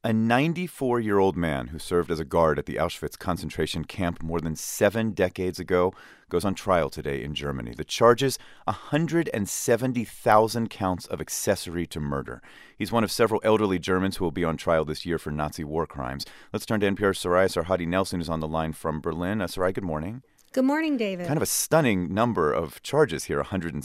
A 94-year-old man who served as a guard at the Auschwitz concentration camp more than 7 decades ago goes on trial today in Germany. The charges, 170,000 counts of accessory to murder. He's one of several elderly Germans who will be on trial this year for Nazi war crimes. Let's turn to NPR's Soraya Sarhadi Nelson, who's on the line from Berlin. Soraya, good morning. Good morning, David. Kind of a stunning number of charges here,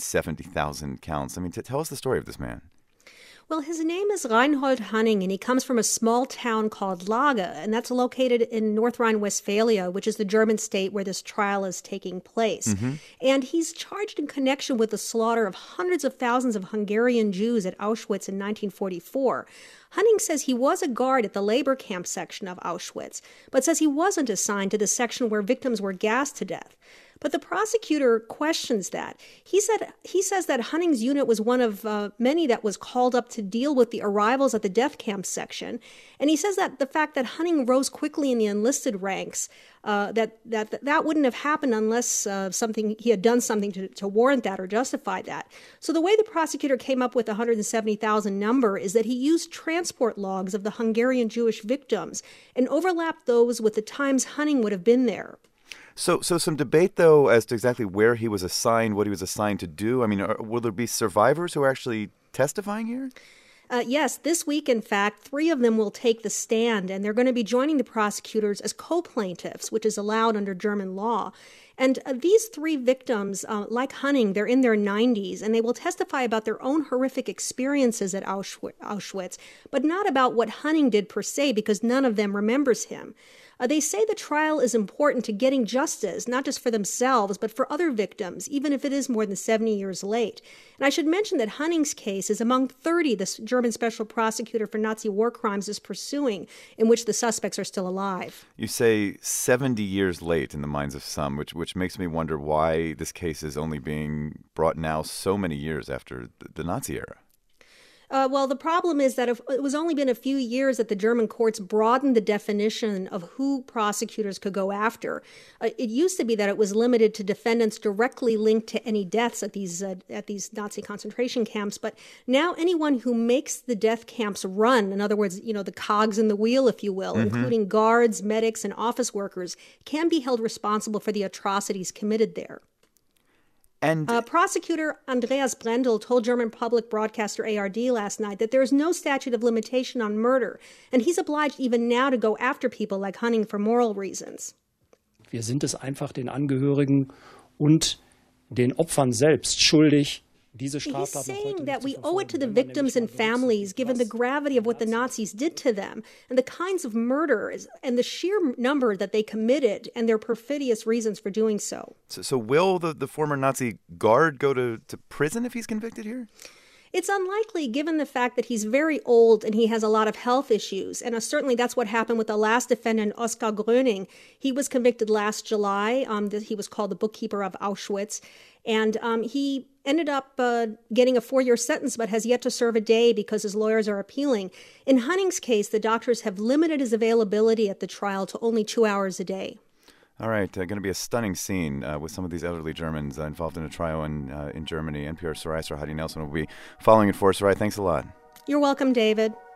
170,000 counts. I mean, tell us the story of this man. Well, his name is Reinhold Hanning, and he comes from a small town called Lage, and that's located in North Rhine-Westphalia, which is the German state where this trial is taking place. Mm-hmm. And he's charged in connection with the slaughter of hundreds of thousands of Hungarian Jews at Auschwitz in 1944. Hanning says he was a guard at the labor camp section of Auschwitz, but says he wasn't assigned to the section where victims were gassed to death. But the prosecutor questions that. He says that Hanning's unit was one of many that was called up to deal with the arrivals at the death camp section. And he says that the fact that Hanning rose quickly in the enlisted ranks, that wouldn't have happened unless he had done something to warrant that or justify that. So the way the prosecutor came up with the 170,000 number is that he used transport logs of the Hungarian Jewish victims and overlapped those with the times Hanning would have been there. So some debate, though, as to exactly where he was assigned, what he was assigned to do. I mean, will there be survivors who are actually testifying here? Yes, this week, in fact, 3 of them will take the stand, and they're going to be joining the prosecutors as co-plaintiffs, which is allowed under German law. And these 3 victims, like Hanning, they're in their 90s, and they will testify about their own horrific experiences at Auschwitz, but not about what Hanning did per se, because none of them remembers him. They say the trial is important to getting justice, not just for themselves, but for other victims, even if it is more than 70 years late. And I should mention that Hanning's case is among 30 the German special prosecutor for Nazi war crimes is pursuing, in which the suspects are still alive. You say 70 years late in the minds of some, which makes me wonder why this case is only being brought now so many years after the Nazi era. Well, the problem is that it was only been a few years that the German courts broadened the definition of who prosecutors could go after. It used to be that it was limited to defendants directly linked to any deaths at these Nazi concentration camps. But now anyone who makes the death camps run, in other words, the cogs in the wheel, if you will, including guards, medics, and office workers, can be held responsible for the atrocities committed there. And Prosecutor Andreas Brendel told German public broadcaster ARD last night that there is no statute of limitation on murder, and he's obliged even now to go after people like Hanning for moral reasons. Wir sind es einfach den Angehörigen und den Opfern selbst schuldig. He's saying that we owe it to the victims and families, given the gravity of what the Nazis did to them, and the kinds of murders, and the sheer number that they committed, and their perfidious reasons for doing so. So will the former Nazi guard go to prison if he's convicted here? It's unlikely, given the fact that he's very old and he has a lot of health issues. And certainly that's what happened with the last defendant, Oskar Gröning. He was convicted last July. He was called the bookkeeper of Auschwitz. And he ended up getting a 4-year sentence, but has yet to serve a day because his lawyers are appealing. In Hanning's case, the doctors have limited his availability at the trial to only 2 hours a day. All right, going to be a stunning scene with some of these elderly Germans involved in a trial in Germany. NPR's Soraya Sarhadi Nelson will be following it for us. Soraya, thanks a lot. You're welcome, David.